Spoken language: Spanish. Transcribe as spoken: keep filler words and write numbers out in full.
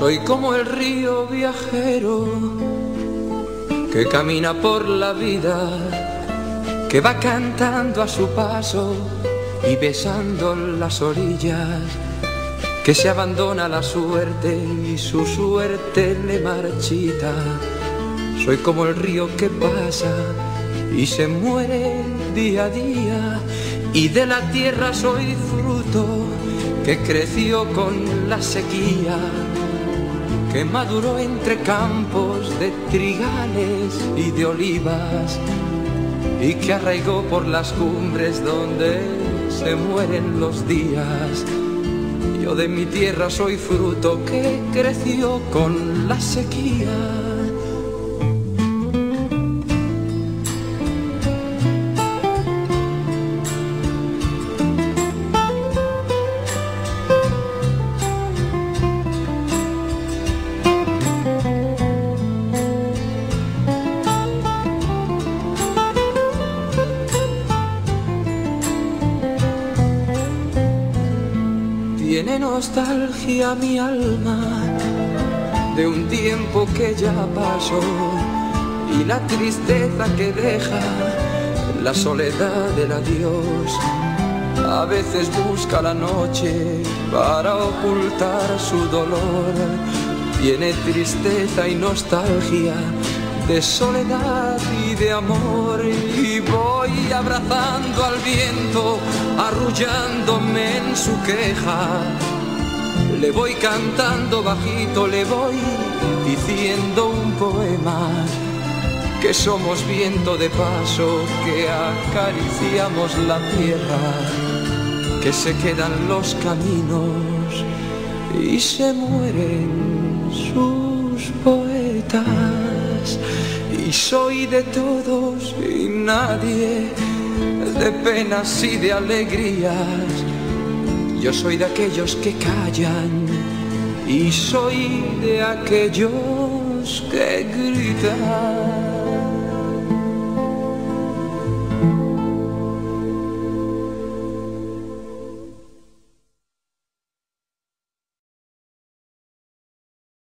Soy como el río viajero que camina por la vida, que va cantando a su paso y besando las orillas, que se abandona a la suerte y su suerte le marchita. Soy como el río que pasa y se muere día a día, y de la tierra soy fruto que creció con la sequía, que maduró entre campos de trigales y de olivas, y que arraigó por las cumbres donde se mueren los días. Yo de mi tierra soy fruto que creció con la sequía. Tiene nostalgia mi alma de un tiempo que ya pasó, y la tristeza que deja la soledad del adiós. A veces busca la noche para ocultar su dolor. Tiene tristeza y nostalgia de soledad y de amor, y voy abrazando al viento, arrullándome en su queja. Le voy cantando bajito, le voy diciendo un poema, que somos viento de paso, que acariciamos la tierra, que se quedan los caminos y se mueren sus poetas. Y soy de todos y nadie, de penas y de alegrías. Yo soy de aquellos que callan y soy de aquellos que gritan.